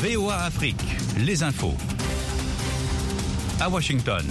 VOA Afrique, les infos. À Washington.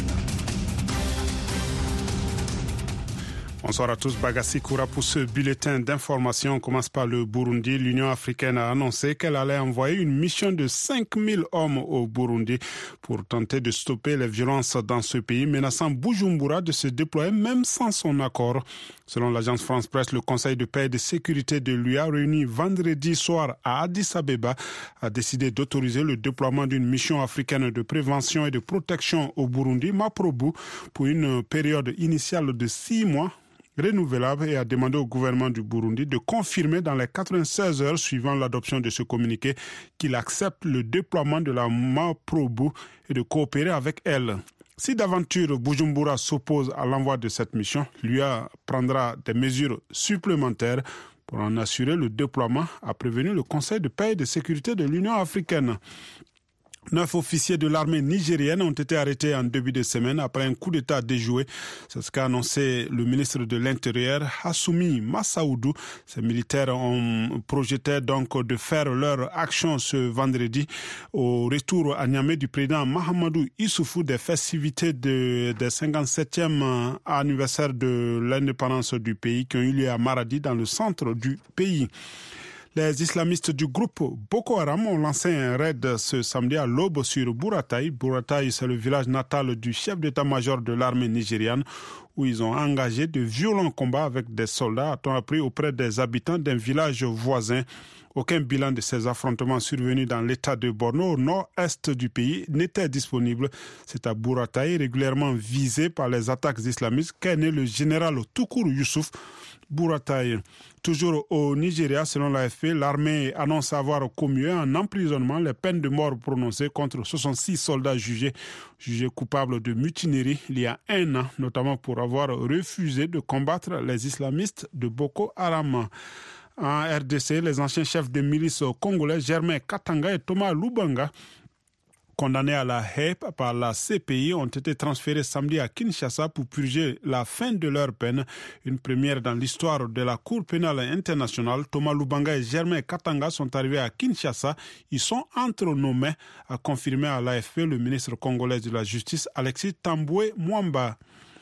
Bonsoir à tous, Bagassi Koura pour ce bulletin d'information. On commence par le Burundi. L'Union africaine a annoncé qu'elle allait envoyer une mission de 5000 hommes au Burundi pour tenter de stopper les violences dans ce pays, menaçant Bujumbura de se déployer même sans son accord. Selon l'agence France Presse, le Conseil de paix et de sécurité de l'UA, réuni vendredi soir à Addis Abeba, a décidé d'autoriser le déploiement d'une mission africaine de prévention et de protection au Burundi, Maprobu, pour une période initiale de 6 mois. Renouvelable, et a demandé au gouvernement du Burundi de confirmer dans les 96 heures suivant l'adoption de ce communiqué qu'il accepte le déploiement de la Maprobu et de coopérer avec elle. Si d'aventure Bujumbura s'oppose à l'envoi de cette mission, l'UA prendra des mesures supplémentaires pour en assurer le déploiement, a prévenu le Conseil de paix et de sécurité de l'Union africaine. 9 officiers de l'armée nigérienne ont été arrêtés en début de semaine après un coup d'État déjoué. C'est ce qu'a annoncé le ministre de l'Intérieur, Hassoumi Massaoudou. Ces militaires ont projeté donc de faire leur action ce vendredi au retour à Niamey du président Mahamadou Issoufou des festivités des 57e anniversaire de l'indépendance du pays qui ont eu lieu à Maradi dans le centre du pays. Les islamistes du groupe Boko Haram ont lancé un raid ce samedi à l'aube sur Buratai. Buratai, c'est le village natal du chef d'état-major de l'armée nigériane, où ils ont engagé de violents combats avec des soldats, a-t-on appris, auprès des habitants d'un village voisin. Aucun bilan de ces affrontements survenus dans l'état de Borno, au nord-est du pays, n'était disponible. C'est à Buratai, régulièrement visé par les attaques islamistes, qu'est né le général Toukourou Youssouf. Buratai. Toujours au Nigeria, selon l'AFP, l'armée annonce avoir commué en emprisonnement les peines de mort prononcées contre 66 soldats jugés coupables de mutinerie il y a un an, notamment pour avoir refusé de combattre les islamistes de Boko Haram. En RDC, les anciens chefs de milice congolais Germain Katanga et Thomas Lubanga, condamnés à la haie par la CPI, ont été transférés samedi à Kinshasa pour purger la fin de leur peine. Une première dans l'histoire de la Cour pénale internationale. Thomas Lubanga et Germain Katanga sont arrivés à Kinshasa. Ils sont entre nos mains, a confirmé à l'AFP le ministre congolais de la Justice, Alexis Tamboué Mwamba.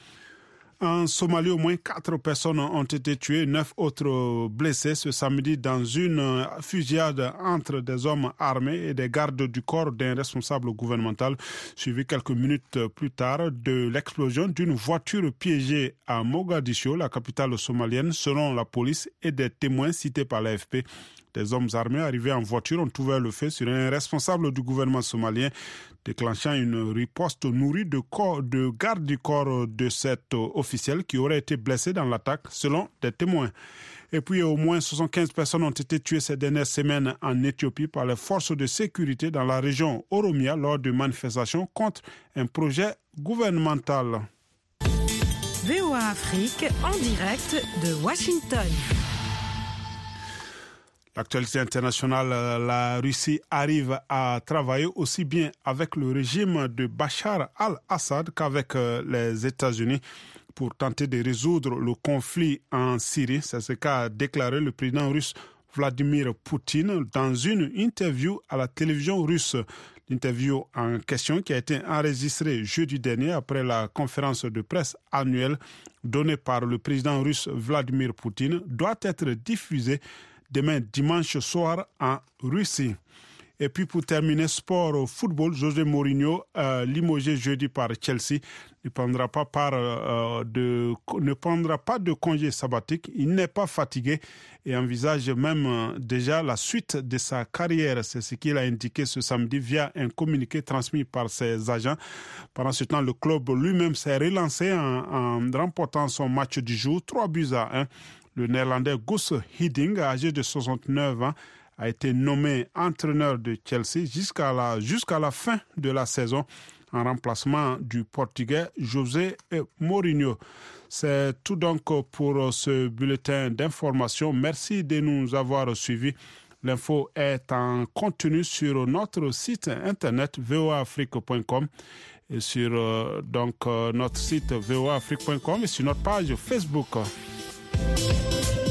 En Somalie, au moins 4 personnes ont été tuées, 9 autres blessées ce samedi dans une fusillade entre des hommes armés et des gardes du corps d'un responsable gouvernemental, suivi quelques minutes plus tard de l'explosion d'une voiture piégée à Mogadiscio, la capitale somalienne, selon la police et des témoins cités par l'AFP. Des hommes armés arrivés en voiture ont ouvert le feu sur un responsable du gouvernement somalien, déclenchant une riposte nourrie de garde du corps de cet officiel qui aurait été blessé dans l'attaque, selon des témoins. Et puis, au moins 75 personnes ont été tuées ces dernières semaines en Éthiopie par les forces de sécurité dans la région Oromia lors de manifestations contre un projet gouvernemental. VOA Afrique en direct de Washington. L'actualité internationale, la Russie arrive à travailler aussi bien avec le régime de Bachar al-Assad qu'avec les États-Unis pour tenter de résoudre le conflit en Syrie. C'est ce qu'a déclaré le président russe Vladimir Poutine dans une interview à la télévision russe. L'interview en question, qui a été enregistrée jeudi dernier après la conférence de presse annuelle donnée par le président russe Vladimir Poutine, doit être diffusée demain dimanche soir en Russie. Et puis pour terminer, sport football, José Mourinho, limogé jeudi par Chelsea, ne prendra pas de congé sabbatique. Il n'est pas fatigué et envisage même déjà la suite de sa carrière. C'est ce qu'il a indiqué ce samedi via un communiqué transmis par ses agents. Pendant ce temps, le club lui-même s'est relancé en remportant son match du jour, 3-1. Le néerlandais Guus Hiddink, âgé de 69 ans, a été nommé entraîneur de Chelsea jusqu'à la fin de la saison en remplacement du Portugais José Mourinho. C'est tout donc pour ce bulletin d'information. Merci de nous avoir suivis. L'info est en continu sur notre site internet voaafrique.com et sur notre site voaafrique.com et sur notre page Facebook.